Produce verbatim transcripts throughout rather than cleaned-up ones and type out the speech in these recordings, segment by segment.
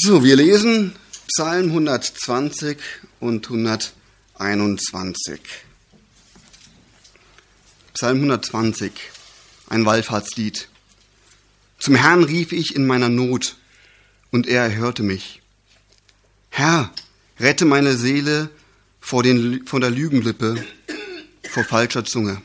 So, wir lesen Psalm hundertzwanzig und hunderteinundzwanzig. Psalm hundertzwanzig, ein Wallfahrtslied. Zum Herrn rief ich in meiner Not, und er erhörte mich. Herr, rette meine Seele vor, den, vor der Lügenlippe, vor falscher Zunge.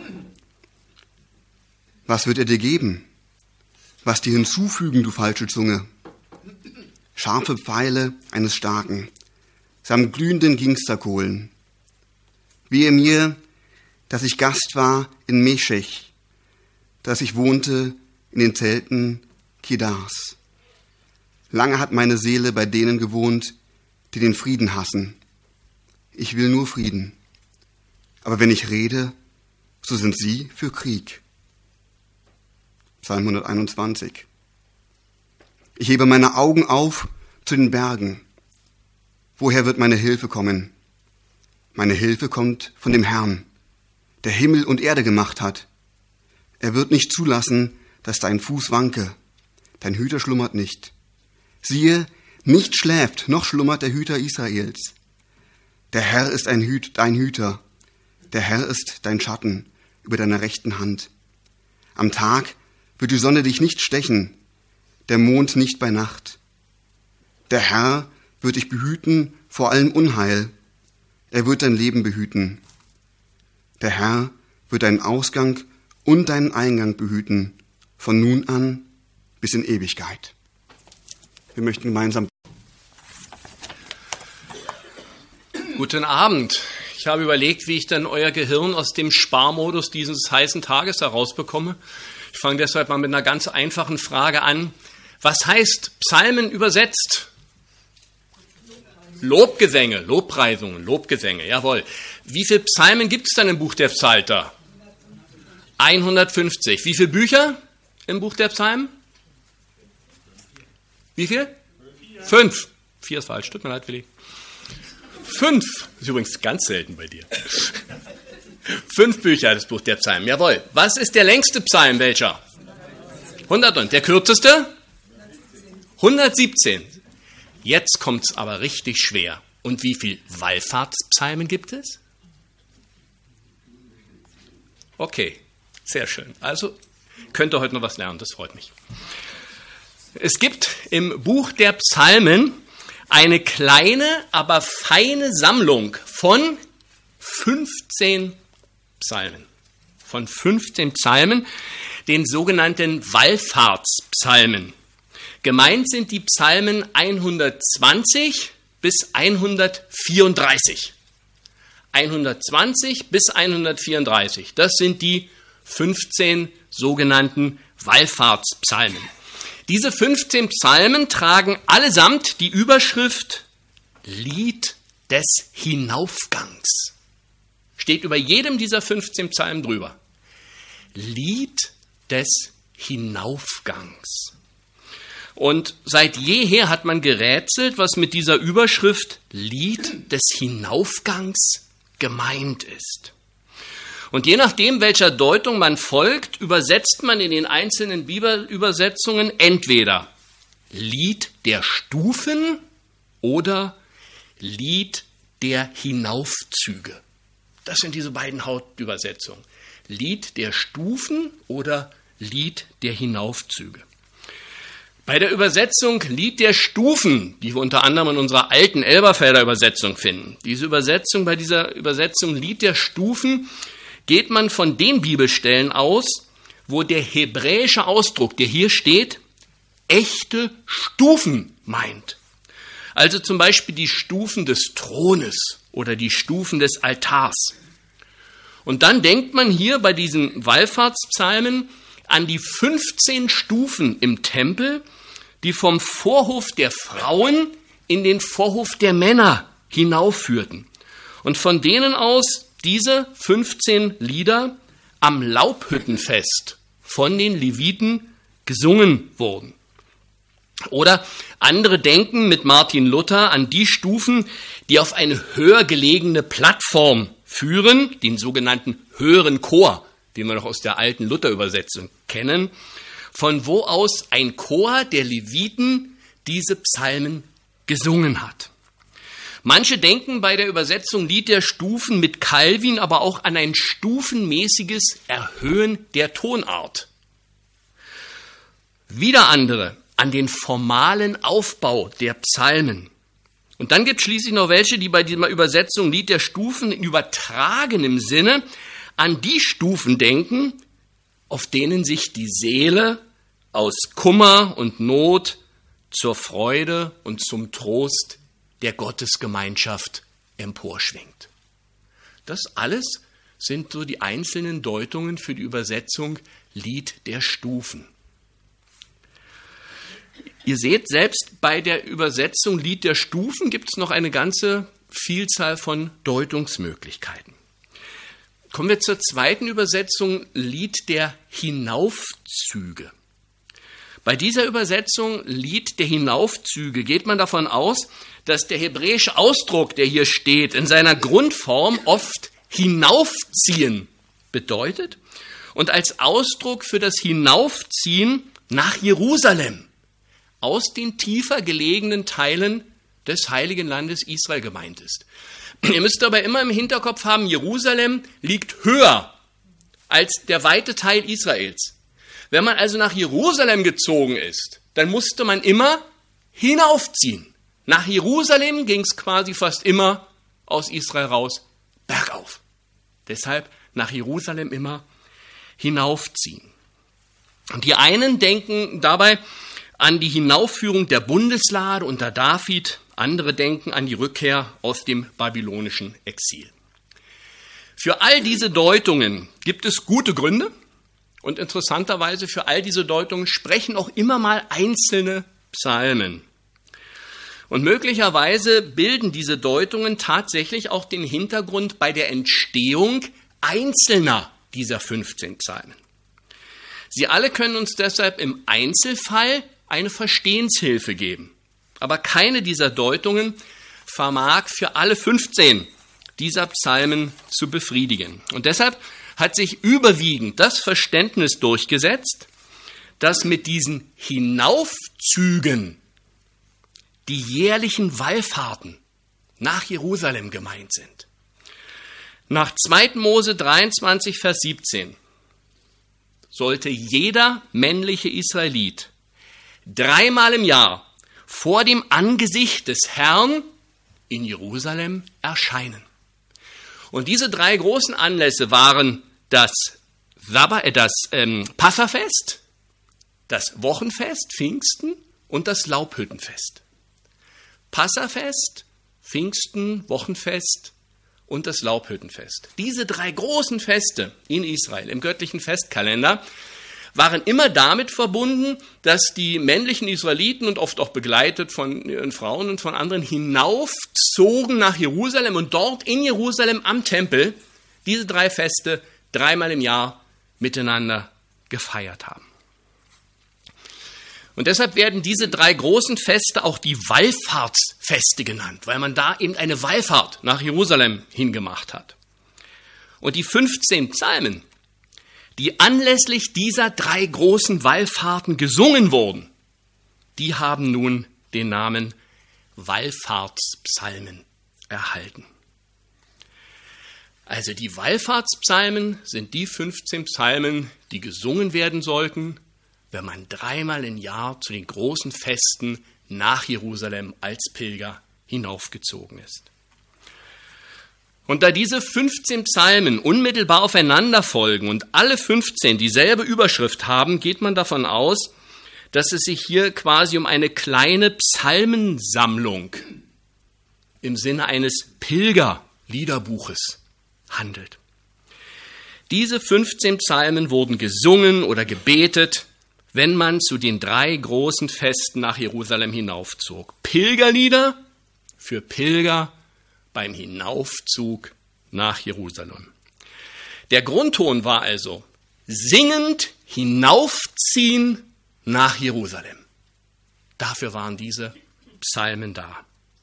Was wird er dir geben? Was dir hinzufügen, du falsche Zunge? Scharfe Pfeile eines Starken, samt glühenden Gingsterkohlen. Wehe mir, dass ich Gast war in Meschech, dass ich wohnte in den Zelten Kedars. Lange hat meine Seele bei denen gewohnt, die den Frieden hassen. Ich will nur Frieden. Aber wenn ich rede, so sind sie für Krieg. Psalm hunderteinundzwanzig. Ich hebe meine Augen auf zu den Bergen. Woher wird meine Hilfe kommen? Meine Hilfe kommt von dem Herrn, der Himmel und Erde gemacht hat. Er wird nicht zulassen, dass dein Fuß wanke. Dein Hüter schlummert nicht. Siehe, nicht schläft, noch schlummert der Hüter Israels. Der Herr ist ein Hüt, dein Hüter. Der Herr ist dein Schatten über deiner rechten Hand. Am Tag wird die Sonne dich nicht stechen, der Mond nicht bei Nacht. Der Herr wird dich behüten vor allem Unheil. Er wird dein Leben behüten. Der Herr wird deinen Ausgang und deinen Eingang behüten, von nun an bis in Ewigkeit. Wir möchten gemeinsam. Guten Abend. Ich habe überlegt, wie ich dann euer Gehirn aus dem Sparmodus dieses heißen Tages herausbekomme. Ich fange deshalb mal mit einer ganz einfachen Frage an. Was heißt Psalmen übersetzt? Lobgesänge, Lobpreisungen, Lobgesänge, jawohl. Wie viele Psalmen gibt es dann im Buch der Psalter? hundertfünfzig. Wie viele Bücher im Buch der Psalmen? Wie viel? Fünf. Vier ist falsch, tut mir leid, Willi. Fünf. Das ist übrigens ganz selten bei dir. Fünf Bücher, das Buch der Psalmen, jawohl. Was ist der längste Psalm, welcher? hundert und der kürzeste? hundertsiebzehn. Jetzt kommt es aber richtig schwer. Und wie viele Wallfahrtspsalmen gibt es? Okay, sehr schön. Also könnt ihr heute noch was lernen, das freut mich. Es gibt im Buch der Psalmen eine kleine, aber feine Sammlung von fünfzehn Psalmen. Von fünfzehn Psalmen, den sogenannten Wallfahrtspsalmen. Gemeint sind die Psalmen hundertzwanzig bis hundertvierunddreißig. hundertzwanzig bis hundertvierunddreißig. Das sind die fünfzehn sogenannten Wallfahrtspsalmen. Diese fünfzehn Psalmen tragen allesamt die Überschrift Lied des Hinaufgangs. Steht über jedem dieser fünfzehn Psalmen drüber. Lied des Hinaufgangs. Und seit jeher hat man gerätselt, was mit dieser Überschrift Lied des Hinaufgangs gemeint ist. Und je nachdem, welcher Deutung man folgt, übersetzt man in den einzelnen Bibelübersetzungen entweder Lied der Stufen oder Lied der Hinaufzüge. Das sind diese beiden Hauptübersetzungen. Lied der Stufen oder Lied der Hinaufzüge. Bei der Übersetzung Lied der Stufen, die wir unter anderem in unserer alten Elberfelder Übersetzung finden, diese Übersetzung, bei dieser Übersetzung Lied der Stufen, geht man von den Bibelstellen aus, wo der hebräische Ausdruck, der hier steht, echte Stufen meint. Also zum Beispiel die Stufen des Thrones oder die Stufen des Altars. Und dann denkt man hier bei diesen Wallfahrtspsalmen an die fünfzehn Stufen im Tempel, die vom Vorhof der Frauen in den Vorhof der Männer hinaufführten. Und von denen aus diese fünfzehn Lieder am Laubhüttenfest von den Leviten gesungen wurden. Oder andere denken mit Martin Luther an die Stufen, die auf eine höher gelegene Plattform führen, den sogenannten höheren Chor, den wir noch aus der alten Luther-Übersetzung kennen, von wo aus ein Chor der Leviten diese Psalmen gesungen hat. Manche denken bei der Übersetzung Lied der Stufen mit Calvin aber auch an ein stufenmäßiges Erhöhen der Tonart. Wieder andere an den formalen Aufbau der Psalmen. Und dann gibt es schließlich noch welche, die bei dieser Übersetzung Lied der Stufen in übertragenem Sinne an die Stufen denken, auf denen sich die Seele aus Kummer und Not zur Freude und zum Trost der Gottesgemeinschaft emporschwingt. Das alles sind so die einzelnen Deutungen für die Übersetzung Lied der Stufen. Ihr seht, selbst bei der Übersetzung Lied der Stufen gibt es noch eine ganze Vielzahl von Deutungsmöglichkeiten. Kommen wir zur zweiten Übersetzung, Lied der Hinaufzüge. Bei dieser Übersetzung Lied der Hinaufzüge geht man davon aus, dass der hebräische Ausdruck, der hier steht, in seiner Grundform oft hinaufziehen bedeutet und als Ausdruck für das Hinaufziehen nach Jerusalem aus den tiefer gelegenen Teilen des Heiligen Landes Israel gemeint ist. Ihr müsst dabei immer im Hinterkopf haben, Jerusalem liegt höher als der weite Teil Israels. Wenn man also nach Jerusalem gezogen ist, dann musste man immer hinaufziehen. Nach Jerusalem ging es quasi fast immer aus Israel raus bergauf. Deshalb nach Jerusalem immer hinaufziehen. Und die einen denken dabei an die Hinaufführung der Bundeslade unter David, andere denken an die Rückkehr aus dem babylonischen Exil. Für all diese Deutungen gibt es gute Gründe und interessanterweise für all diese Deutungen sprechen auch immer mal einzelne Psalmen. Und möglicherweise bilden diese Deutungen tatsächlich auch den Hintergrund bei der Entstehung einzelner dieser fünfzehn Psalmen. Sie alle können uns deshalb im Einzelfall eine Verstehenshilfe geben. Aber keine dieser Deutungen vermag für alle fünfzehn dieser Psalmen zu befriedigen. Und deshalb hat sich überwiegend das Verständnis durchgesetzt, dass mit diesen Hinaufzügen die jährlichen Wallfahrten nach Jerusalem gemeint sind. Nach zweiter Mose dreiundzwanzig, Vers siebzehn sollte jeder männliche Israelit dreimal im Jahr vor dem Angesicht des Herrn in Jerusalem erscheinen. Und diese drei großen Anlässe waren das, das ähm, Passafest, das Wochenfest, Pfingsten und das Laubhüttenfest. Passafest, Pfingsten, Wochenfest und das Laubhüttenfest. Diese drei großen Feste in Israel im göttlichen Festkalender waren immer damit verbunden, dass die männlichen Israeliten und oft auch begleitet von ihren Frauen und von anderen hinaufzogen nach Jerusalem und dort in Jerusalem am Tempel diese drei Feste dreimal im Jahr miteinander gefeiert haben. Und deshalb werden diese drei großen Feste auch die Wallfahrtsfeste genannt, weil man da eben eine Wallfahrt nach Jerusalem hingemacht hat. Und die fünfzehn Psalmen, die anlässlich dieser drei großen Wallfahrten gesungen wurden, die haben nun den Namen Wallfahrtspsalmen erhalten. Also die Wallfahrtspsalmen sind die fünfzehn Psalmen, die gesungen werden sollten, wenn man dreimal im Jahr zu den großen Festen nach Jerusalem als Pilger hinaufgezogen ist. Und da diese fünfzehn Psalmen unmittelbar aufeinander folgen und alle fünfzehn dieselbe Überschrift haben, geht man davon aus, dass es sich hier quasi um eine kleine Psalmensammlung im Sinne eines Pilgerliederbuches handelt. Diese fünfzehn Psalmen wurden gesungen oder gebetet, wenn man zu den drei großen Festen nach Jerusalem hinaufzog. Pilgerlieder für Pilger beim Hinaufzug nach Jerusalem. Der Grundton war also singend hinaufziehen nach Jerusalem. Dafür waren diese Psalmen da.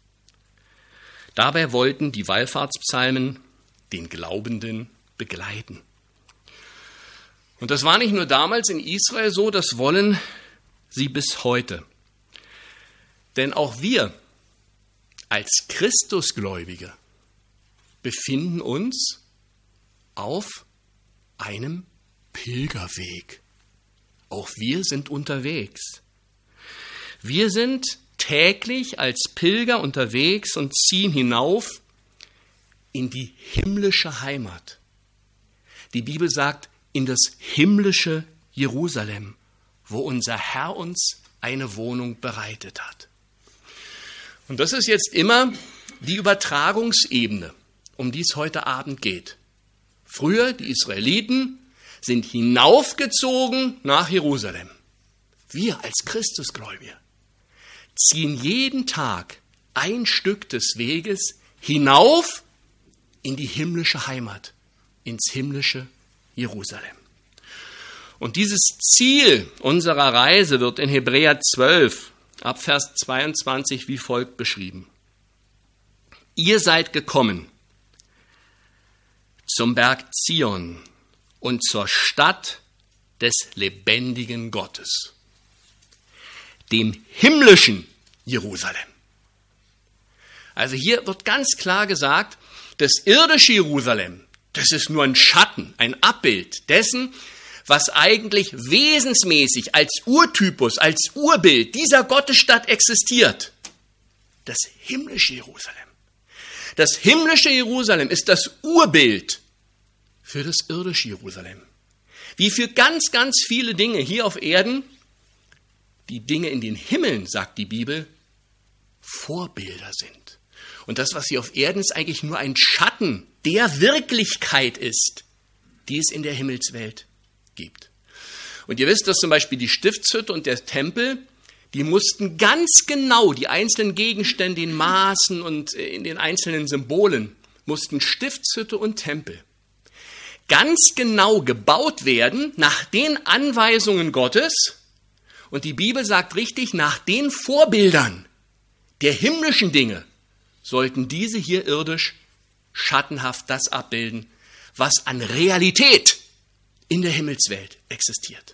Dabei wollten die Wallfahrtspsalmen den Glaubenden begleiten. Und das war nicht nur damals in Israel so, das wollen sie bis heute. Denn auch wir als Christusgläubige befinden uns auf einem Pilgerweg. Auch wir sind unterwegs. Wir sind täglich als Pilger unterwegs und ziehen hinauf in die himmlische Heimat. Die Bibel sagt, in das himmlische Jerusalem, wo unser Herr uns eine Wohnung bereitet hat. Und das ist jetzt immer die Übertragungsebene, um die es heute Abend geht. Früher, die Israeliten sind hinaufgezogen nach Jerusalem. Wir als Christusgläubige ziehen jeden Tag ein Stück des Weges hinauf in die himmlische Heimat, ins himmlische Jerusalem. Und dieses Ziel unserer Reise wird in Hebräer zwölf, ab Vers zweiundzwanzig, wie folgt beschrieben. Ihr seid gekommen zum Berg Zion und zur Stadt des lebendigen Gottes, dem himmlischen Jerusalem. Also hier wird ganz klar gesagt, das irdische Jerusalem, das ist nur ein Schatten, ein Abbild dessen, was eigentlich wesensmäßig als Urtypus, als Urbild dieser Gottesstadt existiert. Das himmlische Jerusalem. Das himmlische Jerusalem ist das Urbild für das irdische Jerusalem. Wie für ganz, ganz viele Dinge hier auf Erden, die Dinge in den Himmeln, sagt die Bibel, Vorbilder sind. Und das, was hier auf Erden ist, eigentlich nur ein Schatten der Wirklichkeit ist, die es in der Himmelswelt gibt. Und ihr wisst, dass zum Beispiel die Stiftshütte und der Tempel, die mussten ganz genau die einzelnen Gegenstände in Maßen und in den einzelnen Symbolen, mussten Stiftshütte und Tempel ganz genau gebaut werden nach den Anweisungen Gottes. Und die Bibel sagt richtig, nach den Vorbildern der himmlischen Dinge sollten diese hier irdisch schattenhaft das abbilden, was an Realität in der Himmelswelt existiert.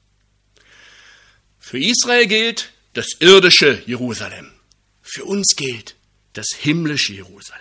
Für Israel gilt das irdische Jerusalem. Für uns gilt das himmlische Jerusalem.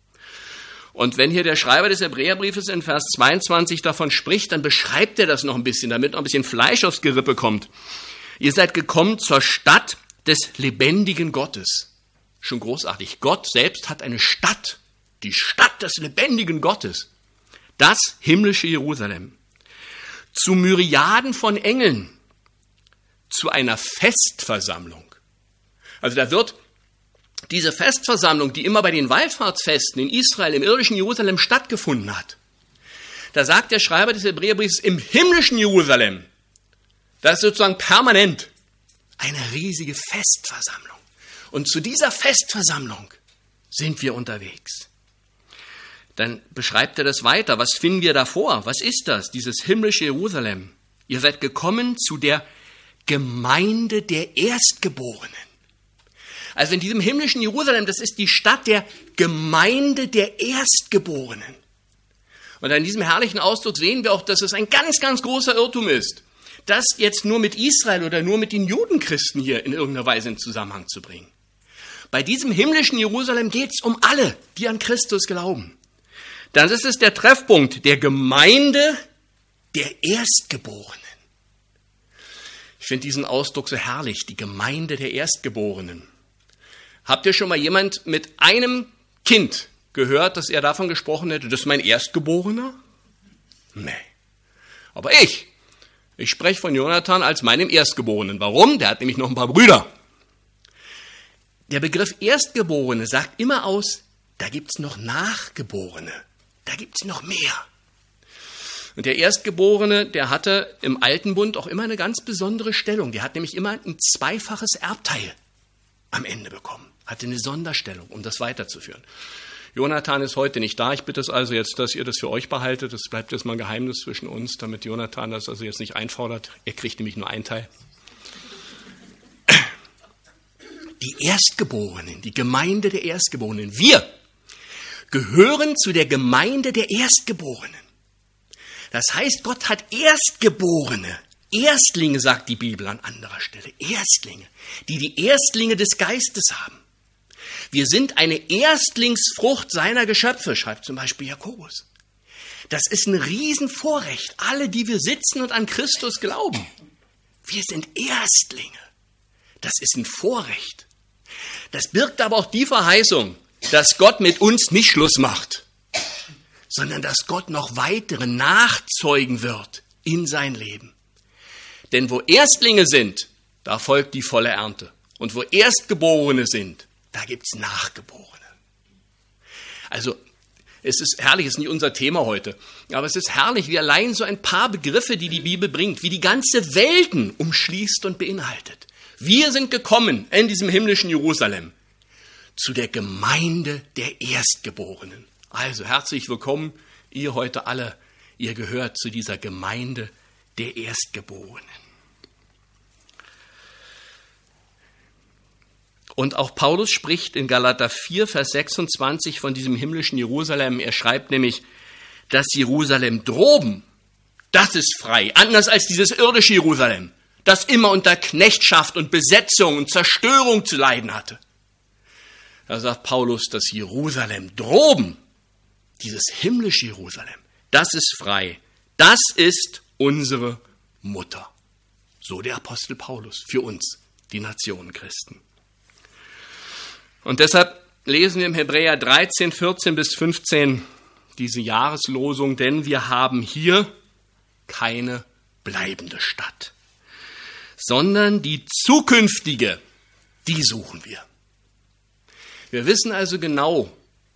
Und wenn hier der Schreiber des Hebräerbriefes in Vers zweiundzwanzig davon spricht, dann beschreibt er das noch ein bisschen, damit noch ein bisschen Fleisch aufs Gerippe kommt. Ihr seid gekommen zur Stadt des lebendigen Gottes. Schon großartig. Gott selbst hat eine Stadt. Die Stadt des lebendigen Gottes. Das himmlische Jerusalem. Zu Myriaden von Engeln. Zu einer Festversammlung. Also da wird diese Festversammlung, die immer bei den Wallfahrtsfesten in Israel, im irdischen Jerusalem stattgefunden hat. Da sagt der Schreiber des Hebräerbriefs, im himmlischen Jerusalem, das ist sozusagen permanent eine riesige Festversammlung. Und zu dieser Festversammlung sind wir unterwegs. Dann beschreibt er das weiter. Was finden wir davor? Was ist das, dieses himmlische Jerusalem? Ihr seid gekommen zu der Gemeinde der Erstgeborenen. Also in diesem himmlischen Jerusalem, das ist die Stadt der Gemeinde der Erstgeborenen. Und an diesem herrlichen Ausdruck sehen wir auch, dass es ein ganz, ganz großer Irrtum ist, das jetzt nur mit Israel oder nur mit den Judenchristen hier in irgendeiner Weise in Zusammenhang zu bringen. Bei diesem himmlischen Jerusalem geht es um alle, die an Christus glauben. Dann ist es der Treffpunkt der Gemeinde der Erstgeborenen. Ich finde diesen Ausdruck so herrlich, die Gemeinde der Erstgeborenen. Habt ihr schon mal jemand mit einem Kind gehört, dass er davon gesprochen hätte, das ist mein Erstgeborener? Nee. Aber ich, ich spreche von Jonathan als meinem Erstgeborenen. Warum? Der hat nämlich noch ein paar Brüder. Der Begriff Erstgeborene sagt immer aus, da gibt es noch Nachgeborene. Da gibt es noch mehr. Und der Erstgeborene, der hatte im Alten Bund auch immer eine ganz besondere Stellung. Der hat nämlich immer ein zweifaches Erbteil am Ende bekommen. Hatte eine Sonderstellung, um das weiterzuführen. Jonathan ist heute nicht da. Ich bitte es also jetzt, dass ihr das für euch behaltet. Das bleibt jetzt mal ein Geheimnis zwischen uns, damit Jonathan das also jetzt nicht einfordert. Er kriegt nämlich nur einen Teil. Die Erstgeborenen, die Gemeinde der Erstgeborenen. Wir gehören zu der Gemeinde der Erstgeborenen. Das heißt, Gott hat Erstgeborene Erstlinge, sagt die Bibel an anderer Stelle. Erstlinge, die die Erstlinge des Geistes haben. Wir sind eine Erstlingsfrucht seiner Geschöpfe, schreibt zum Beispiel Jakobus. Das ist ein Riesenvorrecht. Alle, die wir sitzen und an Christus glauben. Wir sind Erstlinge. Das ist ein Vorrecht. Das birgt aber auch die Verheißung, dass Gott mit uns nicht Schluss macht, sondern dass Gott noch weitere nachzeugen wird in sein Leben. Denn wo Erstlinge sind, da folgt die volle Ernte. Und wo Erstgeborene sind, da gibt's Nachgeborene. Also, es ist herrlich, es ist nicht unser Thema heute, aber es ist herrlich, wie allein so ein paar Begriffe, die die Bibel bringt, wie die ganze Welten umschließt und beinhaltet. Wir sind gekommen in diesem himmlischen Jerusalem zu der Gemeinde der Erstgeborenen. Also herzlich willkommen, ihr heute alle, ihr gehört zu dieser Gemeinde der Erstgeborenen. Und auch Paulus spricht in Galater vier, Vers sechsundzwanzig von diesem himmlischen Jerusalem. Er schreibt nämlich, das Jerusalem droben, das ist frei, anders als dieses irdische Jerusalem, das immer unter Knechtschaft und Besetzung und Zerstörung zu leiden hatte. Da sagt Paulus, das Jerusalem droben, dieses himmlische Jerusalem, das ist frei, das ist unsere Mutter. So der Apostel Paulus für uns, die Nationenchristen. Und deshalb lesen wir im Hebräer dreizehn, vierzehn bis fünfzehn diese Jahreslosung, denn wir haben hier keine bleibende Stadt, sondern die zukünftige, die suchen wir. Wir wissen also genau,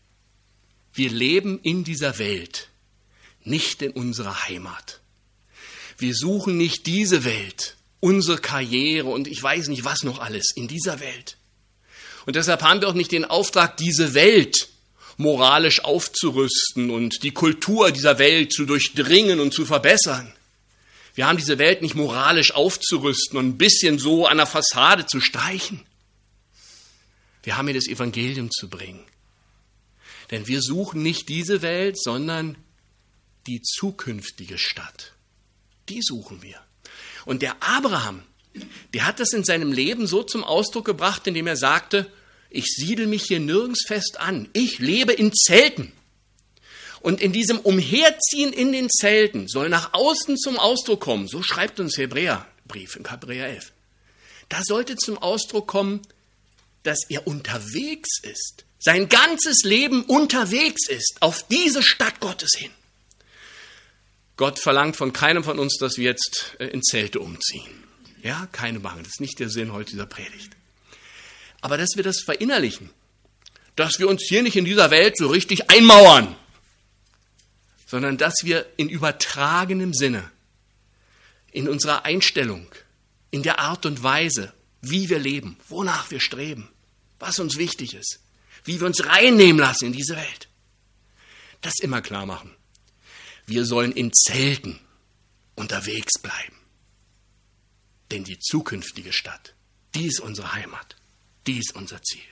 wir leben in dieser Welt, nicht in unserer Heimat. Wir suchen nicht diese Welt, unsere Karriere und ich weiß nicht was noch alles in dieser Welt. Und deshalb haben wir auch nicht den Auftrag, diese Welt moralisch aufzurüsten und die Kultur dieser Welt zu durchdringen und zu verbessern. Wir haben diese Welt nicht moralisch aufzurüsten und ein bisschen so an der Fassade zu streichen. Wir haben ihr das Evangelium zu bringen. Denn wir suchen nicht diese Welt, sondern die zukünftige Stadt. Die suchen wir. Und der Abraham, der hat das in seinem Leben so zum Ausdruck gebracht, indem er sagte, ich siedel mich hier nirgends fest an. Ich lebe in Zelten. Und in diesem Umherziehen in den Zelten soll nach außen zum Ausdruck kommen, so schreibt uns Hebräerbrief in Hebräer elf. Da sollte zum Ausdruck kommen, dass er unterwegs ist, sein ganzes Leben unterwegs ist, auf diese Stadt Gottes hin. Gott verlangt von keinem von uns, dass wir jetzt in Zelte umziehen. Ja, keine Bange, das ist nicht der Sinn heute dieser Predigt. Aber dass wir das verinnerlichen, dass wir uns hier nicht in dieser Welt so richtig einmauern, sondern dass wir in übertragenem Sinne, in unserer Einstellung, in der Art und Weise, wie wir leben, wonach wir streben, was uns wichtig ist, wie wir uns reinnehmen lassen in diese Welt, das immer klar machen. Wir sollen in Zelten unterwegs bleiben. Denn die zukünftige Stadt, die ist unsere Heimat, die ist unser Ziel.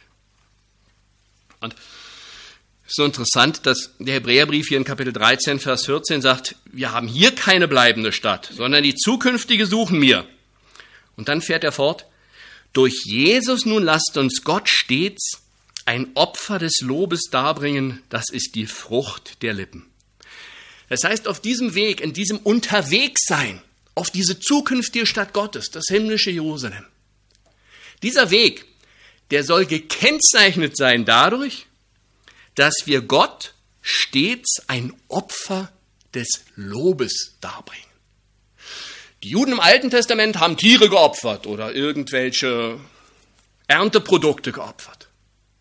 Und es ist so interessant, dass der Hebräerbrief hier in Kapitel dreizehn, Vers vierzehn sagt, wir haben hier keine bleibende Stadt, sondern die zukünftige suchen wir. Und dann fährt er fort, durch Jesus nun lasst uns Gott stets ein Opfer des Lobes darbringen, das ist die Frucht der Lippen. Das heißt, auf diesem Weg, in diesem Unterwegssein, auf diese zukünftige Stadt Gottes, das himmlische Jerusalem. Dieser Weg, der soll gekennzeichnet sein dadurch, dass wir Gott stets ein Opfer des Lobes darbringen. Die Juden im Alten Testament haben Tiere geopfert oder irgendwelche Ernteprodukte geopfert.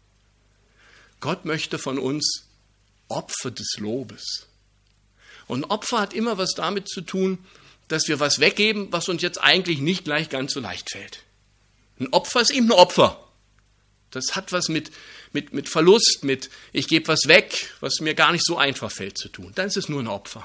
Gott möchte von uns Opfer des Lobes. Und Opfer hat immer was damit zu tun, dass wir was weggeben, was uns jetzt eigentlich nicht gleich ganz so leicht fällt. Ein Opfer ist eben ein Opfer. Das hat was mit, mit, mit Verlust, mit ich gebe was weg, was mir gar nicht so einfach fällt zu tun. Dann ist es nur ein Opfer.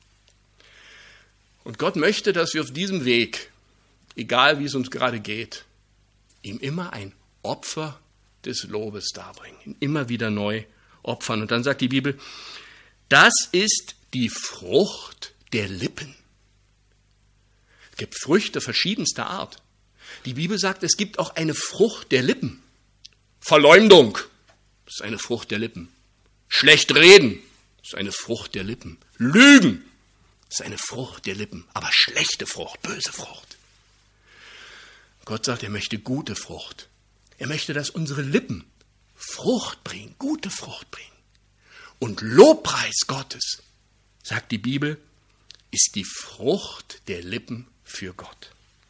Und Gott möchte, dass wir auf diesem Weg, egal wie es uns gerade geht, ihm immer ein Opfer des Lobes darbringen. Ihn immer wieder neu opfern. Und dann sagt die Bibel, das ist die Frucht der Lippen. gibt Früchte verschiedenster Art. Die Bibel sagt, es gibt auch eine Frucht der Lippen. Verleumdung ist eine Frucht der Lippen. Schlecht reden ist eine Frucht der Lippen. Lügen ist eine Frucht der Lippen, aber schlechte Frucht, böse Frucht. Gott sagt, er möchte gute Frucht. Er möchte, dass unsere Lippen Frucht bringen, gute Frucht bringen. Und Lobpreis Gottes, sagt die Bibel, ist die Frucht der Lippen für Gott.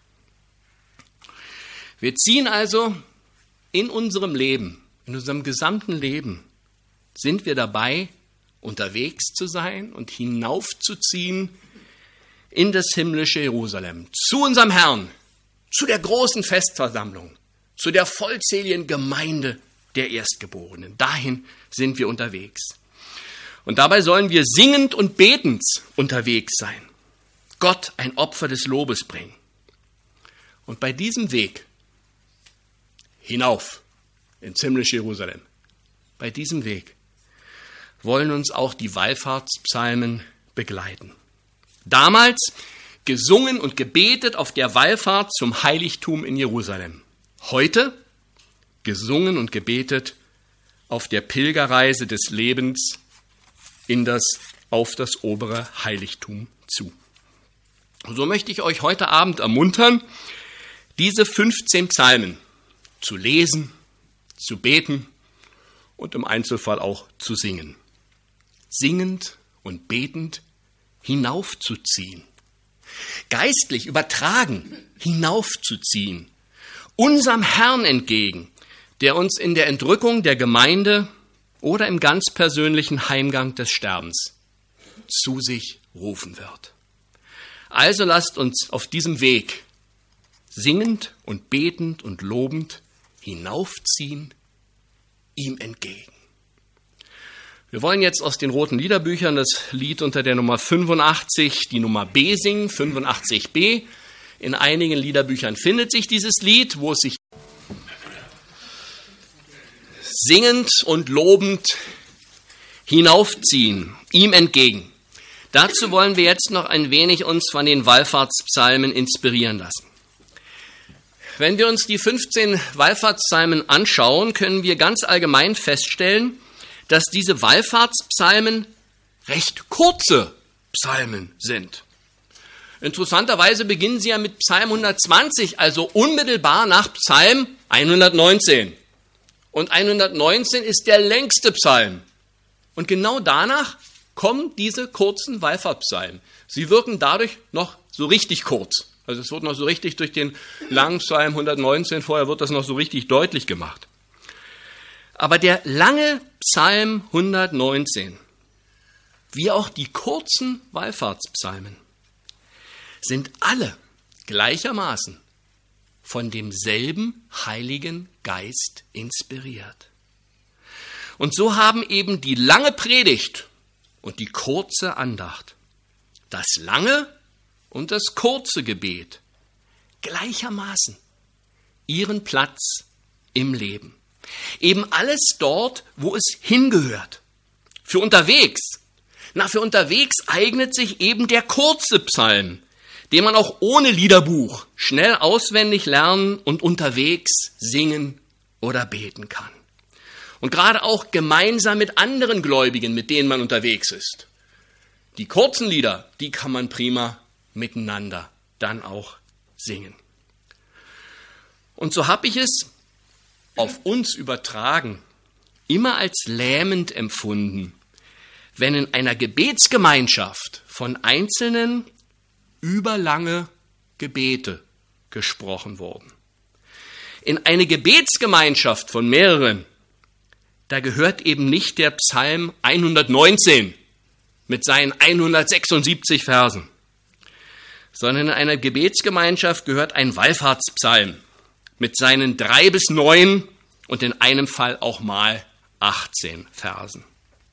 Wir ziehen also in unserem Leben, in unserem gesamten Leben, sind wir dabei, unterwegs zu sein und hinaufzuziehen in das himmlische Jerusalem, zu unserem Herrn, zu der großen Festversammlung, zu der vollzähligen Gemeinde der Erstgeborenen. Dahin sind wir unterwegs. Und dabei sollen wir singend und betend unterwegs sein. Gott ein Opfer des Lobes bringen. Und bei diesem Weg hinauf ins himmlische Jerusalem, bei diesem Weg wollen uns auch die Wallfahrtspsalmen begleiten. Damals gesungen und gebetet auf der Wallfahrt zum Heiligtum in Jerusalem. Heute gesungen und gebetet auf der Pilgerreise des Lebens in das, auf das obere Heiligtum zu. So möchte ich euch heute Abend ermuntern, diese fünfzehn Psalmen zu lesen, zu beten und im Einzelfall auch zu singen. Singend und betend hinaufzuziehen. Geistlich übertragen hinaufzuziehen. Unserem Herrn entgegen, der uns in der Entrückung der Gemeinde oder im ganz persönlichen Heimgang des Sterbens zu sich rufen wird. Also lasst uns auf diesem Weg singend und betend und lobend hinaufziehen ihm entgegen. Wir wollen jetzt aus den roten Liederbüchern das Lied unter der Nummer fünfundachtzig, die Nummer B singen, fünfundachtzig b. In einigen Liederbüchern findet sich dieses Lied, wo es sich singend und lobend hinaufziehen, ihm entgegen. Dazu wollen wir jetzt noch ein wenig uns von den Wallfahrtspsalmen inspirieren lassen. Wenn wir uns die fünfzehn Wallfahrtspsalmen anschauen, können wir ganz allgemein feststellen, dass diese Wallfahrtspsalmen recht kurze Psalmen sind. Interessanterweise beginnen sie ja mit Psalm hundertzwanzig, also unmittelbar nach Psalm hundertneunzehn. Und hundertneunzehn ist der längste Psalm. Und genau danach kommen diese kurzen Wallfahrtspsalmen. Sie wirken dadurch noch so richtig kurz. Also es wird noch so richtig durch den langen Psalm hundertneunzehn, vorher wird das noch so richtig deutlich gemacht. Aber der lange Psalm hundertneunzehn, wie auch die kurzen Wallfahrtspsalmen, sind alle gleichermaßen von demselben Heiligen Geist inspiriert. Und so haben eben die lange Predigt und die kurze Andacht, das lange und das kurze Gebet gleichermaßen ihren Platz im Leben. Eben alles dort, wo es hingehört. Für unterwegs. Na, für unterwegs eignet sich eben der kurze Psalm, den man auch ohne Liederbuch schnell auswendig lernen und unterwegs singen oder beten kann. Und gerade auch gemeinsam mit anderen Gläubigen, mit denen man unterwegs ist. Die kurzen Lieder, die kann man prima miteinander dann auch singen. Und so habe ich es auf uns übertragen, immer als lähmend empfunden, wenn in einer Gebetsgemeinschaft von Einzelnen überlange Gebete gesprochen wurden. In eine Gebetsgemeinschaft von mehreren, da gehört eben nicht der Psalm hundertneunzehn mit seinen hundertsechsundsiebzig Versen, sondern in einer Gebetsgemeinschaft gehört ein Wallfahrtspsalm mit seinen drei bis neun und in einem Fall auch mal achtzehn Versen.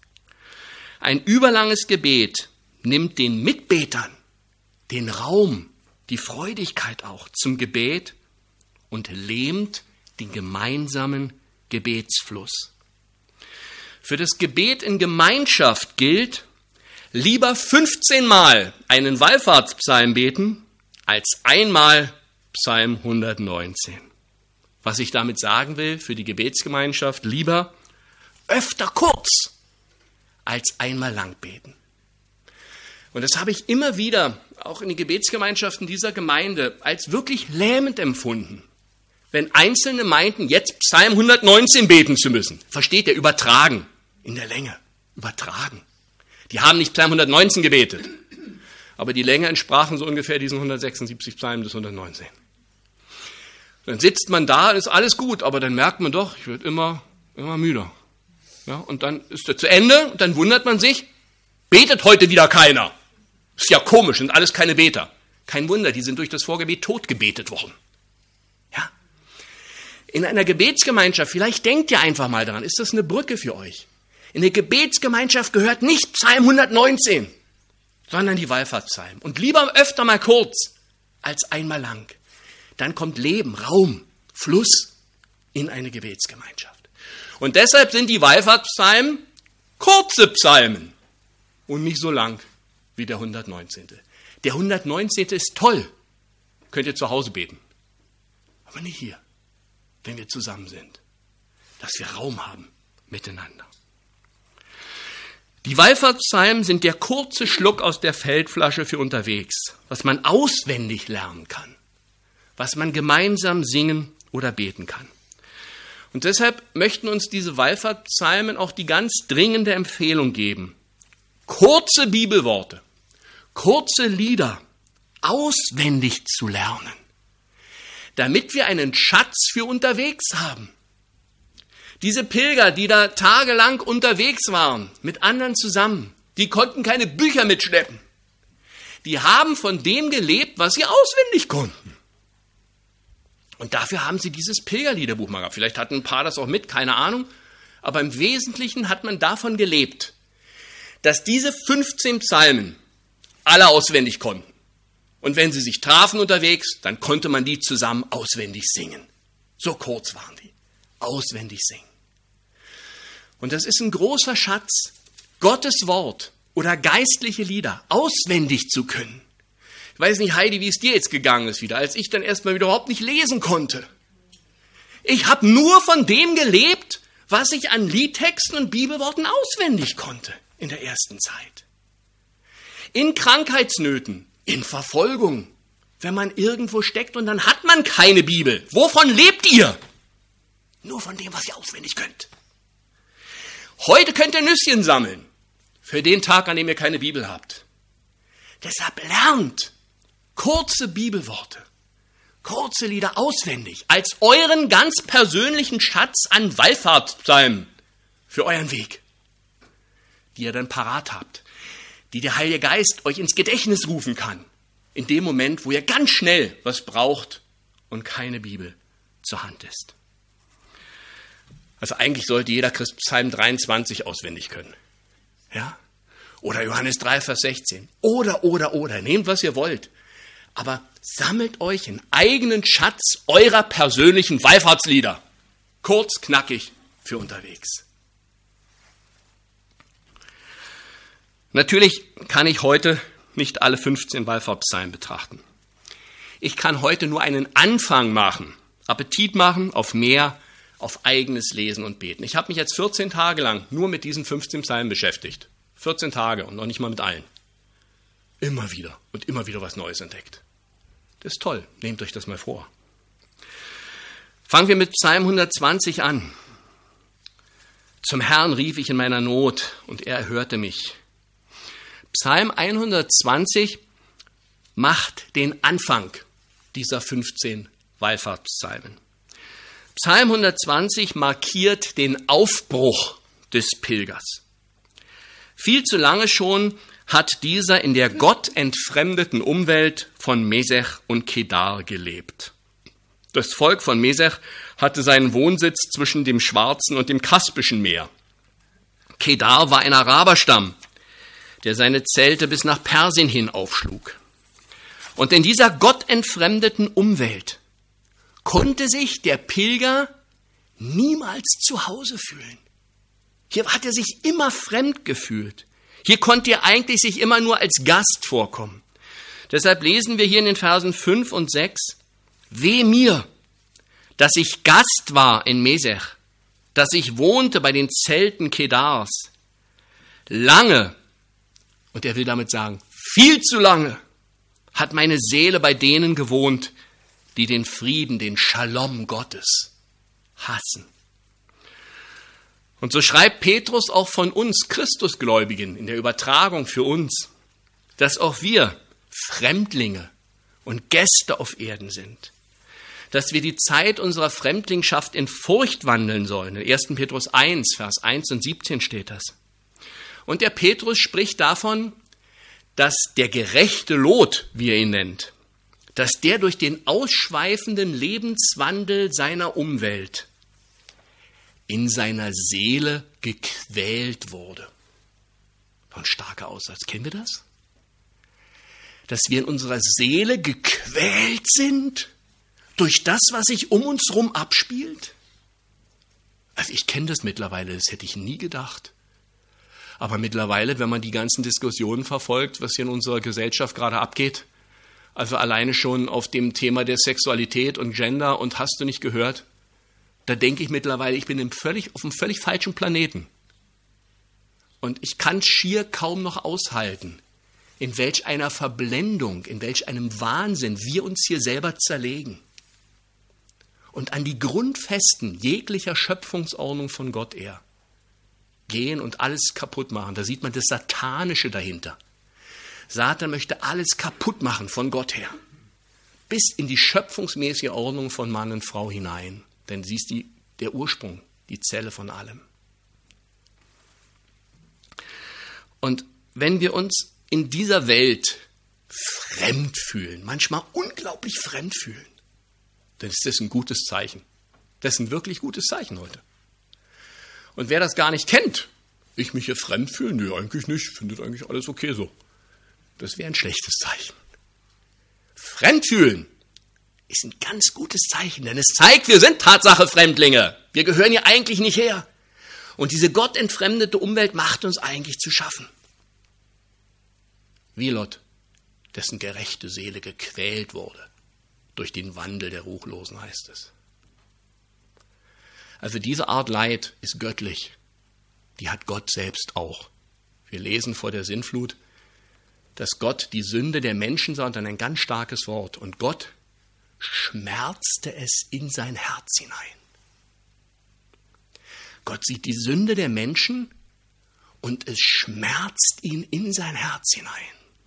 Ein überlanges Gebet nimmt den Mitbetern den Raum, die Freudigkeit auch zum Gebet und lähmt den gemeinsamen Gebetsfluss. Für das Gebet in Gemeinschaft gilt, lieber fünfzehn Mal einen Wallfahrtspsalm beten, als einmal Psalm hundertneunzehn. Was ich damit sagen will für die Gebetsgemeinschaft, lieber öfter kurz als einmal lang beten. Und das habe ich immer wieder, auch in den Gebetsgemeinschaften dieser Gemeinde, als wirklich lähmend empfunden. Wenn Einzelne meinten, jetzt Psalm hundertneunzehn beten zu müssen. Versteht ihr? Übertragen. In der Länge. Übertragen. Die haben nicht Psalm hundertneunzehn gebetet. Aber die Länge entsprachen so ungefähr diesen hundertsechsundsiebzig Psalmen des hundertneunzehn. Dann sitzt man da, ist alles gut, aber dann merkt man doch, ich werde immer, immer müder. Ja, und dann ist er zu Ende und dann wundert man sich, betet heute wieder keiner. Ist ja komisch, sind alles keine Beter. Kein Wunder, die sind durch das Vorgebet totgebetet worden. Ja. In einer Gebetsgemeinschaft, vielleicht denkt ihr einfach mal daran, ist das eine Brücke für euch? In der Gebetsgemeinschaft gehört nicht Psalm hundertneunzehn, sondern die Wallfahrtspsalmen. Und lieber öfter mal kurz als einmal lang. Dann kommt Leben, Raum, Fluss in eine Gebetsgemeinschaft. Und deshalb sind die Wallfahrtspsalmen kurze Psalmen und nicht so lang wie der hundertneunzehnte. Der hundertneunzehnte ist toll. Könnt ihr zu Hause beten. Aber nicht hier, wenn wir zusammen sind. Dass wir Raum haben miteinander. Die Wallfahrtspsalmen sind der kurze Schluck aus der Feldflasche für unterwegs, was man auswendig lernen kann, was man gemeinsam singen oder beten kann. Und deshalb möchten uns diese Wallfahrtspsalmen auch die ganz dringende Empfehlung geben, kurze Bibelworte, kurze Lieder auswendig zu lernen, damit wir einen Schatz für unterwegs haben. Diese Pilger, die da tagelang unterwegs waren, mit anderen zusammen, die konnten keine Bücher mitschleppen. Die haben von dem gelebt, was sie auswendig konnten. Und dafür haben sie dieses Pilgerliederbuch mal gehabt. Vielleicht hatten ein paar das auch mit, keine Ahnung. Aber im Wesentlichen hat man davon gelebt, dass diese fünfzehn Psalmen alle auswendig konnten. Und wenn sie sich trafen unterwegs, dann konnte man die zusammen auswendig singen. So kurz waren die. Auswendig singen. Und das ist ein großer Schatz, Gottes Wort oder geistliche Lieder auswendig zu können. Ich weiß nicht, Heidi, wie es dir jetzt gegangen ist wieder, als ich dann erstmal wieder überhaupt nicht lesen konnte. Ich habe nur von dem gelebt, was ich an Liedtexten und Bibelworten auswendig konnte in der ersten Zeit. In Krankheitsnöten, in Verfolgung, wenn man irgendwo steckt und dann hat man keine Bibel. Wovon lebt ihr? Nur von dem, was ihr auswendig könnt. Heute könnt ihr Nüsschen sammeln, für den Tag, an dem ihr keine Bibel habt. Deshalb lernt kurze Bibelworte, kurze Lieder auswendig, als euren ganz persönlichen Schatz an Wallfahrtspsalmen für euren Weg, die ihr dann parat habt, die der Heilige Geist euch ins Gedächtnis rufen kann, in dem Moment, wo ihr ganz schnell was braucht und keine Bibel zur Hand ist. Also eigentlich sollte jeder Christ Psalm dreiundzwanzig auswendig können. Ja? Oder Johannes drei, Vers sechzehn. Oder, oder, oder. Nehmt, was ihr wollt. Aber sammelt euch einen eigenen Schatz eurer persönlichen Wallfahrtslieder. Kurz, knackig, für unterwegs. Natürlich kann ich heute nicht alle fünfzehn Wallfahrtspsalmen betrachten. Ich kann heute nur einen Anfang machen, Appetit machen auf mehr, auf eigenes Lesen und Beten. Ich habe mich jetzt vierzehn Tage lang nur mit diesen fünfzehn Psalmen beschäftigt. vierzehn Tage und noch nicht mal mit allen. Immer wieder und immer wieder was Neues entdeckt. Das ist toll, nehmt euch das mal vor. Fangen wir mit Psalm hundertzwanzig an. Zum Herrn rief ich in meiner Not und er erhörte mich. Psalm hundertzwanzig macht den Anfang dieser fünfzehn Wallfahrtspsalmen. Psalm hundertzwanzig markiert den Aufbruch des Pilgers. Viel zu lange schon hat dieser in der gottentfremdeten Umwelt von Mesech und Kedar gelebt. Das Volk von Mesech hatte seinen Wohnsitz zwischen dem Schwarzen und dem Kaspischen Meer. Kedar war ein Araberstamm, der seine Zelte bis nach Persien hin aufschlug. Und in dieser gottentfremdeten Umwelt konnte sich der Pilger niemals zu Hause fühlen. Hier hat er sich immer fremd gefühlt. Hier konnte er eigentlich sich immer nur als Gast vorkommen. Deshalb lesen wir hier in den Versen fünf und sechs, weh mir, dass ich Gast war in Mesech, dass ich wohnte bei den Zelten Kedars. Lange, und er will damit sagen, viel zu lange, hat meine Seele bei denen gewohnt, die den Frieden, den Shalom Gottes hassen. Und so schreibt Petrus auch von uns Christusgläubigen in der Übertragung für uns, dass auch wir Fremdlinge und Gäste auf Erden sind, dass wir die Zeit unserer Fremdlingschaft in Furcht wandeln sollen. In ersten Petrus eins, Vers eins und siebzehn steht das. Und der Petrus spricht davon, dass der gerechte Lot, wie er ihn nennt, dass der durch den ausschweifenden Lebenswandel seiner Umwelt in seiner Seele gequält wurde. Ein starker Aussatz. Kennen wir das? Dass wir in unserer Seele gequält sind durch das, was sich um uns herum abspielt? Also ich kenne das mittlerweile, das hätte ich nie gedacht. Aber mittlerweile, wenn man die ganzen Diskussionen verfolgt, was hier in unserer Gesellschaft gerade abgeht, also alleine schon auf dem Thema der Sexualität und Gender und hast du nicht gehört, da denke ich mittlerweile, ich bin im völlig, auf einem völlig falschen Planeten. Und ich kann schier kaum noch aushalten, in welch einer Verblendung, in welch einem Wahnsinn wir uns hier selber zerlegen und an die Grundfesten jeglicher Schöpfungsordnung von Gott eher gehen und alles kaputt machen. Da sieht man das Satanische dahinter. Satan möchte alles kaputt machen von Gott her, bis in die schöpfungsmäßige Ordnung von Mann und Frau hinein. Denn sie ist die, der Ursprung, die Zelle von allem. Und wenn wir uns in dieser Welt fremd fühlen, manchmal unglaublich fremd fühlen, dann ist das ein gutes Zeichen. Das ist ein wirklich gutes Zeichen heute. Und wer das gar nicht kennt, ich mich hier fremd fühle, nee, eigentlich nicht, findet eigentlich alles okay so. Das wäre ein schlechtes Zeichen. Fremdfühlen ist ein ganz gutes Zeichen, denn es zeigt, wir sind Tatsache Fremdlinge. Wir gehören hier eigentlich nicht her. Und diese gottentfremdete Umwelt macht uns eigentlich zu schaffen. Wie Lot, dessen gerechte Seele gequält wurde durch den Wandel der Ruchlosen, heißt es. Also diese Art Leid ist göttlich. Die hat Gott selbst auch. Wir lesen vor der Sintflut, dass Gott die Sünde der Menschen sah, und dann ein ganz starkes Wort. Und Gott schmerzte es in sein Herz hinein. Gott sieht die Sünde der Menschen und es schmerzt ihn in sein Herz hinein.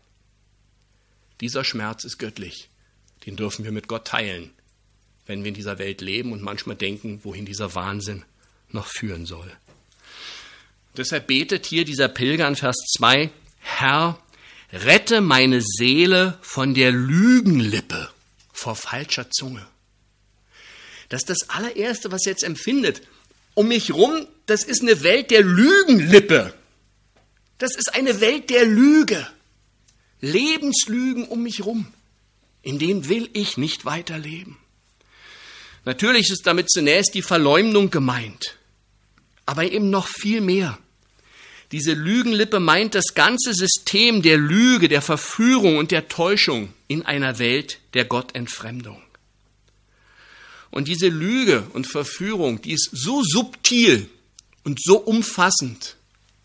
Dieser Schmerz ist göttlich. Den dürfen wir mit Gott teilen, wenn wir in dieser Welt leben und manchmal denken, wohin dieser Wahnsinn noch führen soll. Deshalb betet hier dieser Pilger in Vers zwei, Herr, rette meine Seele von der Lügenlippe, vor falscher Zunge. Das ist das allererste, was er jetzt empfindet. Um mich rum, das ist eine Welt der Lügenlippe. Das ist eine Welt der Lüge. Lebenslügen um mich rum. In denen will ich nicht weiterleben. Natürlich ist damit zunächst die Verleumdung gemeint, aber eben noch viel mehr. Diese Lügenlippe meint das ganze System der Lüge, der Verführung und der Täuschung in einer Welt der Gottentfremdung. Und diese Lüge und Verführung, die ist so subtil und so umfassend,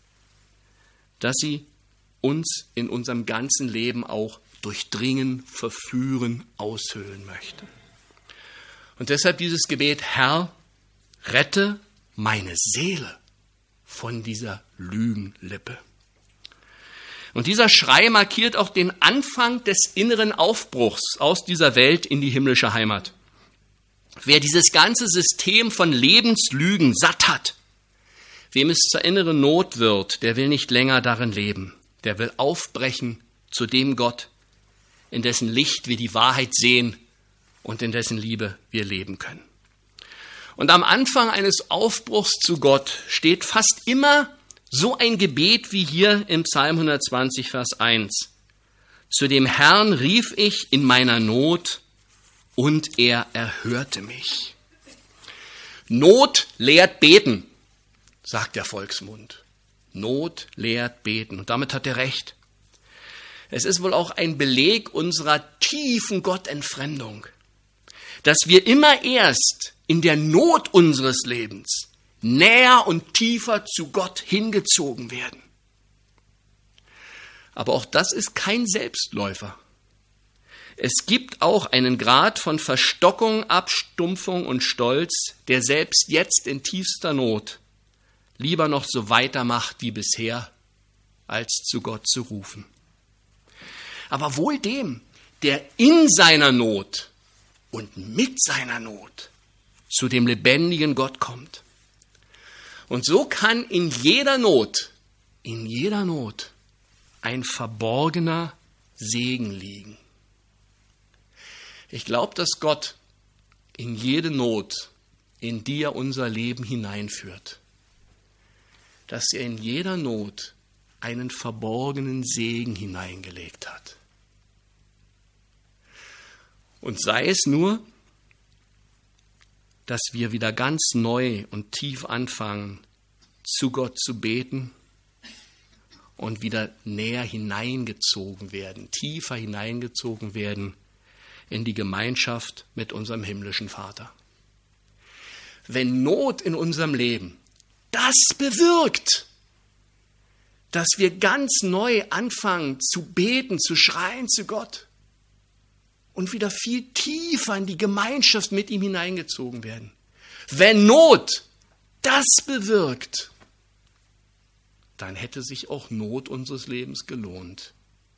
dass sie uns in unserem ganzen Leben auch durchdringen, verführen, aushöhlen möchte. Und deshalb dieses Gebet, Herr, rette meine Seele von dieser Lügenlippe. Und dieser Schrei markiert auch den Anfang des inneren Aufbruchs aus dieser Welt in die himmlische Heimat. Wer dieses ganze System von Lebenslügen satt hat, wem es zur inneren Not wird, der will nicht länger darin leben. Der will aufbrechen zu dem Gott, in dessen Licht wir die Wahrheit sehen und in dessen Liebe wir leben können. Und am Anfang eines Aufbruchs zu Gott steht fast immer so ein Gebet wie hier im Psalm hundertzwanzig, Vers eins. Zu dem Herrn rief ich in meiner Not und er erhörte mich. Not lehrt beten, sagt der Volksmund. Not lehrt beten. Und damit hat er recht. Es ist wohl auch ein Beleg unserer tiefen Gottentfremdung, dass wir immer erst in der Not unseres Lebens näher und tiefer zu Gott hingezogen werden. Aber auch das ist kein Selbstläufer. Es gibt auch einen Grad von Verstockung, Abstumpfung und Stolz, der selbst jetzt in tiefster Not lieber noch so weitermacht wie bisher, als zu Gott zu rufen. Aber wohl dem, der in seiner Not und mit seiner Not zu dem lebendigen Gott kommt. Und so kann in jeder Not, in jeder Not ein verborgener Segen liegen. Ich glaube, dass Gott in jede Not, in die er unser Leben hineinführt, dass er in jeder Not einen verborgenen Segen hineingelegt hat. Und sei es nur, dass wir wieder ganz neu und tief anfangen, zu Gott zu beten und wieder näher hineingezogen werden, tiefer hineingezogen werden in die Gemeinschaft mit unserem himmlischen Vater. Wenn Not in unserem Leben das bewirkt, dass wir ganz neu anfangen zu beten, zu schreien zu Gott und wieder viel tiefer in die Gemeinschaft mit ihm hineingezogen werden. Wenn Not das bewirkt, dann hätte sich auch Not unseres Lebens gelohnt.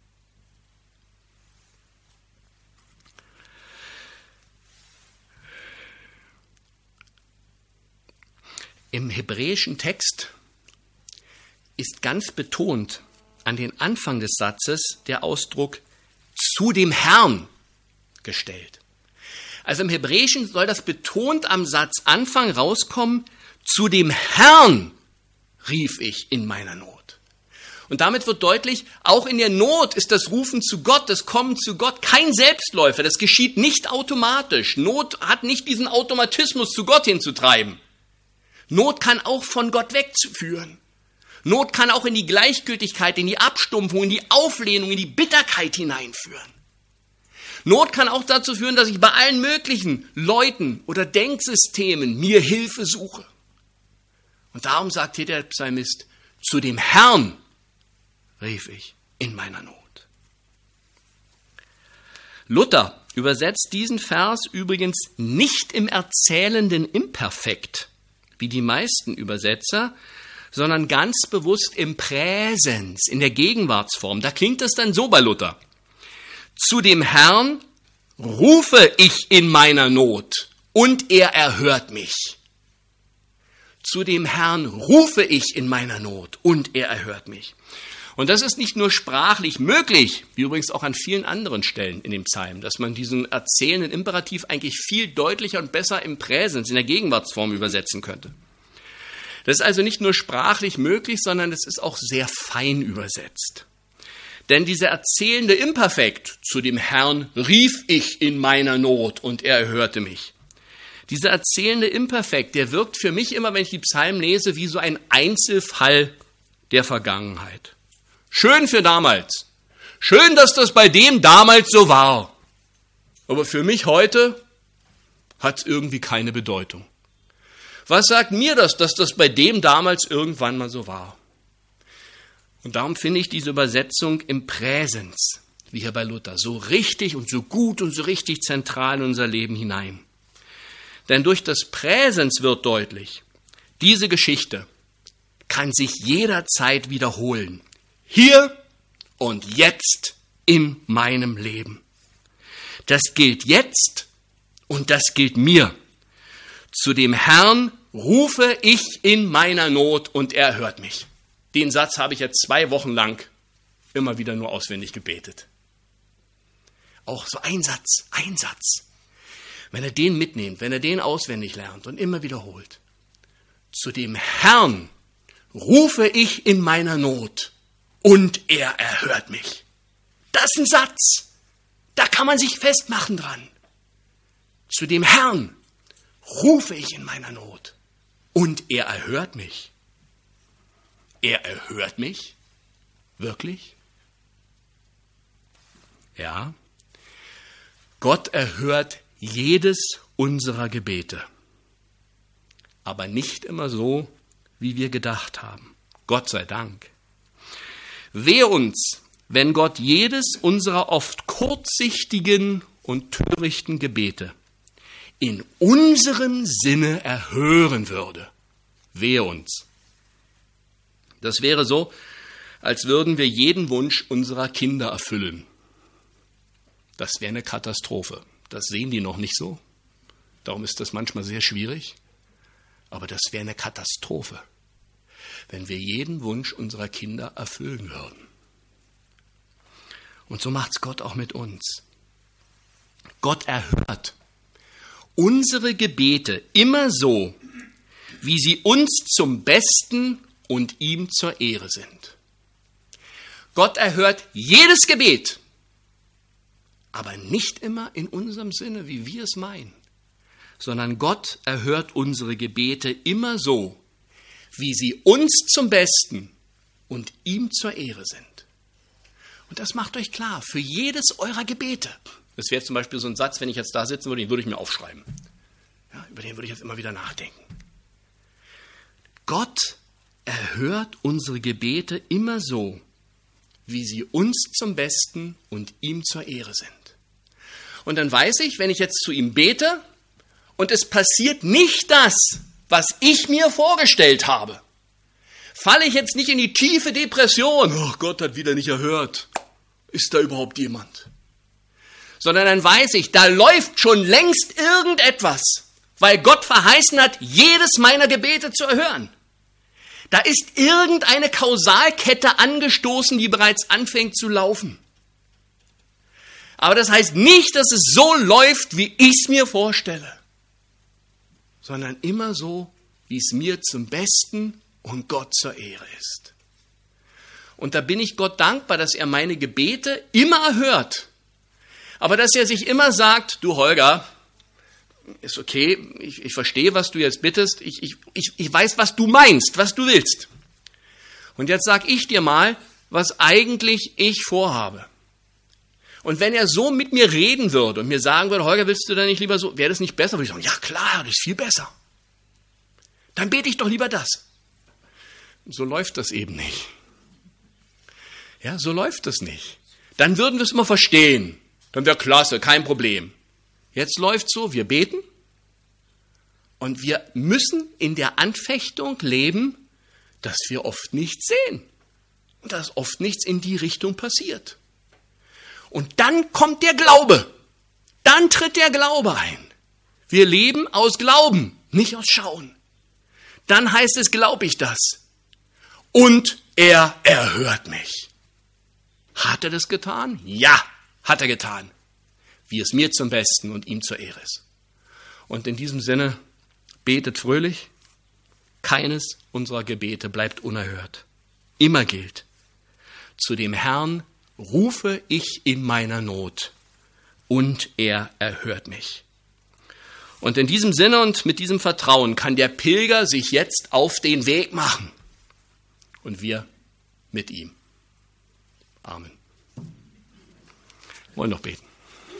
Im hebräischen Text ist ganz betont an den Anfang des Satzes der Ausdruck zu dem Herrn gestellt. Also im Hebräischen soll das betont am Satzanfang rauskommen, zu dem Herrn rief ich in meiner Not. Und damit wird deutlich, auch in der Not ist das Rufen zu Gott, das Kommen zu Gott kein Selbstläufer, das geschieht nicht automatisch. Not hat nicht diesen Automatismus, zu Gott hinzutreiben. Not kann auch von Gott wegführen. Not kann auch in die Gleichgültigkeit, in die Abstumpfung, in die Auflehnung, in die Bitterkeit hineinführen. Not kann auch dazu führen, dass ich bei allen möglichen Leuten oder Denksystemen mir Hilfe suche. Und darum sagt hier der Psalmist, zu dem Herrn rief ich in meiner Not. Luther übersetzt diesen Vers übrigens nicht im erzählenden Imperfekt, wie die meisten Übersetzer, sondern ganz bewusst im Präsens, in der Gegenwartsform. Da klingt es dann so bei Luther. Zu dem Herrn rufe ich in meiner Not und er erhört mich. Zu dem Herrn rufe ich in meiner Not und er erhört mich. Und das ist nicht nur sprachlich möglich, wie übrigens auch an vielen anderen Stellen in dem Psalm, dass man diesen erzählenden Imperativ eigentlich viel deutlicher und besser im Präsens, in der Gegenwartsform übersetzen könnte. Das ist also nicht nur sprachlich möglich, sondern es ist auch sehr fein übersetzt. Denn dieser erzählende Imperfekt, zu dem Herrn rief ich in meiner Not und er erhörte mich. Dieser erzählende Imperfekt, der wirkt für mich immer, wenn ich die Psalmen lese, wie so ein Einzelfall der Vergangenheit. Schön für damals. Schön, dass das bei dem damals so war. Aber für mich heute hat es irgendwie keine Bedeutung. Was sagt mir das, dass das bei dem damals irgendwann mal so war? Und darum finde ich diese Übersetzung im Präsens, wie hier bei Luther, so richtig und so gut und so richtig zentral in unser Leben hinein. Denn durch das Präsens wird deutlich, diese Geschichte kann sich jederzeit wiederholen. Hier und jetzt in meinem Leben. Das gilt jetzt und das gilt mir. Zu dem Herrn rufe ich in meiner Not und er hört mich. Den Satz habe ich jetzt zwei Wochen lang immer wieder nur auswendig gebetet. Auch so ein Satz, ein Satz. Wenn er den mitnimmt, wenn er den auswendig lernt und immer wiederholt. Zu dem Herrn rufe ich in meiner Not und er erhört mich. Das ist ein Satz. Da kann man sich festmachen dran. Zu dem Herrn rufe ich in meiner Not und er erhört mich. Er erhört mich? Wirklich? Ja, Gott erhört jedes unserer Gebete, aber nicht immer so, wie wir gedacht haben. Gott sei Dank. Wehe uns, wenn Gott jedes unserer oft kurzsichtigen und törichten Gebete in unserem Sinne erhören würde. Wehe uns. Das wäre so, als würden wir jeden Wunsch unserer Kinder erfüllen. Das wäre eine Katastrophe. Das sehen die noch nicht so. Darum ist das manchmal sehr schwierig. Aber das wäre eine Katastrophe, wenn wir jeden Wunsch unserer Kinder erfüllen würden. Und so macht's Gott auch mit uns. Gott erhört unsere Gebete immer so, wie sie uns zum Besten und ihm zur Ehre sind. Gott erhört jedes Gebet, aber nicht immer in unserem Sinne, wie wir es meinen, sondern Gott erhört unsere Gebete immer so, wie sie uns zum Besten und ihm zur Ehre sind. Und das macht euch klar, für jedes eurer Gebete. Das wäre zum Beispiel so ein Satz, wenn ich jetzt da sitzen würde, den würde ich mir aufschreiben. Ja, über den würde ich jetzt immer wieder nachdenken. Gott erhört unsere Gebete immer so, wie sie uns zum Besten und ihm zur Ehre sind. Und dann weiß ich, wenn ich jetzt zu ihm bete und es passiert nicht das, was ich mir vorgestellt habe, falle ich jetzt nicht in die tiefe Depression. Oh, Gott hat wieder nicht erhört. Ist da überhaupt jemand? Sondern dann weiß ich, da läuft schon längst irgendetwas, weil Gott verheißen hat, jedes meiner Gebete zu erhören. Da ist irgendeine Kausalkette angestoßen, die bereits anfängt zu laufen. Aber das heißt nicht, dass es so läuft, wie ich es mir vorstelle, sondern immer so, wie es mir zum Besten und Gott zur Ehre ist. Und da bin ich Gott dankbar, dass er meine Gebete immer erhört. Aber dass er sich immer sagt, du Holger, ist okay, ich, ich verstehe, was du jetzt bittest, ich, ich, ich, ich weiß, was du meinst, was du willst. Und jetzt sag ich dir mal, was eigentlich ich vorhabe. Und wenn er so mit mir reden würde und mir sagen würde, Holger, willst du da nicht lieber so, wäre das nicht besser? Würde ich sagen, ja klar, das ist viel besser. Dann bete ich doch lieber das. So läuft das eben nicht. Ja, so läuft das nicht. Dann würden wir es immer verstehen. Dann wäre klasse, kein Problem. Jetzt läuft es so, wir beten und wir müssen in der Anfechtung leben, dass wir oft nichts sehen und dass oft nichts in die Richtung passiert. Und dann kommt der Glaube, dann tritt der Glaube ein. Wir leben aus Glauben, nicht aus Schauen. Dann heißt es, glaub ich das. Und er erhört mich. Hat er das getan? Ja, hat er getan. Wie es mir zum Besten und ihm zur Ehre ist. Und in diesem Sinne, betet fröhlich. Keines unserer Gebete bleibt unerhört. Immer gilt, zu dem Herrn rufe ich in meiner Not und er erhört mich. Und in diesem Sinne und mit diesem Vertrauen kann der Pilger sich jetzt auf den Weg machen. Und wir mit ihm. Amen. Wir wollen noch beten.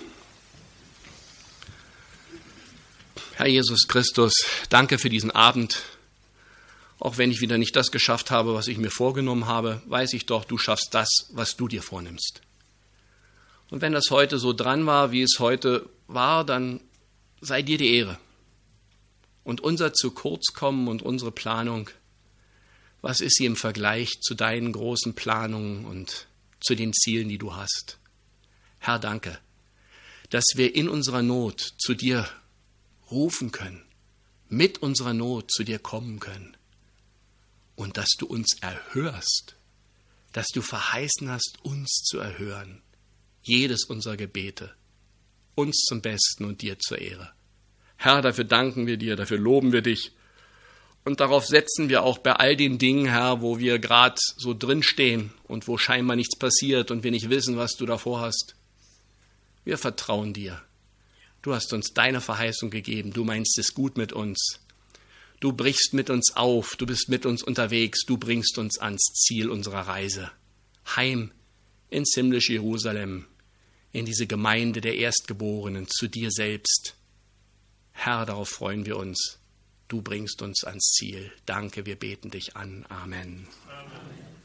Herr Jesus Christus, danke für diesen Abend. Auch wenn ich wieder nicht das geschafft habe, was ich mir vorgenommen habe, weiß ich doch, du schaffst das, was du dir vornimmst. Und wenn das heute so dran war, wie es heute war, dann sei dir die Ehre. Und unser zu kurz kommen und unsere Planung, was ist sie im Vergleich zu deinen großen Planungen und zu den Zielen, die du hast? Herr, danke, dass wir in unserer Not zu dir rufen können, mit unserer Not zu dir kommen können und dass du uns erhörst, dass du verheißen hast, uns zu erhören, jedes unserer Gebete, uns zum Besten und dir zur Ehre. Herr, dafür danken wir dir, dafür loben wir dich und darauf setzen wir auch bei all den Dingen, Herr, wo wir gerade so drinstehen und wo scheinbar nichts passiert und wir nicht wissen, was du davor hast. Wir vertrauen dir. Du hast uns deine Verheißung gegeben. Du meinst es gut mit uns. Du brichst mit uns auf. Du bist mit uns unterwegs. Du bringst uns ans Ziel unserer Reise. Heim ins himmlische Jerusalem, in diese Gemeinde der Erstgeborenen, zu dir selbst. Herr, darauf freuen wir uns. Du bringst uns ans Ziel. Danke, wir beten dich an. Amen. Amen.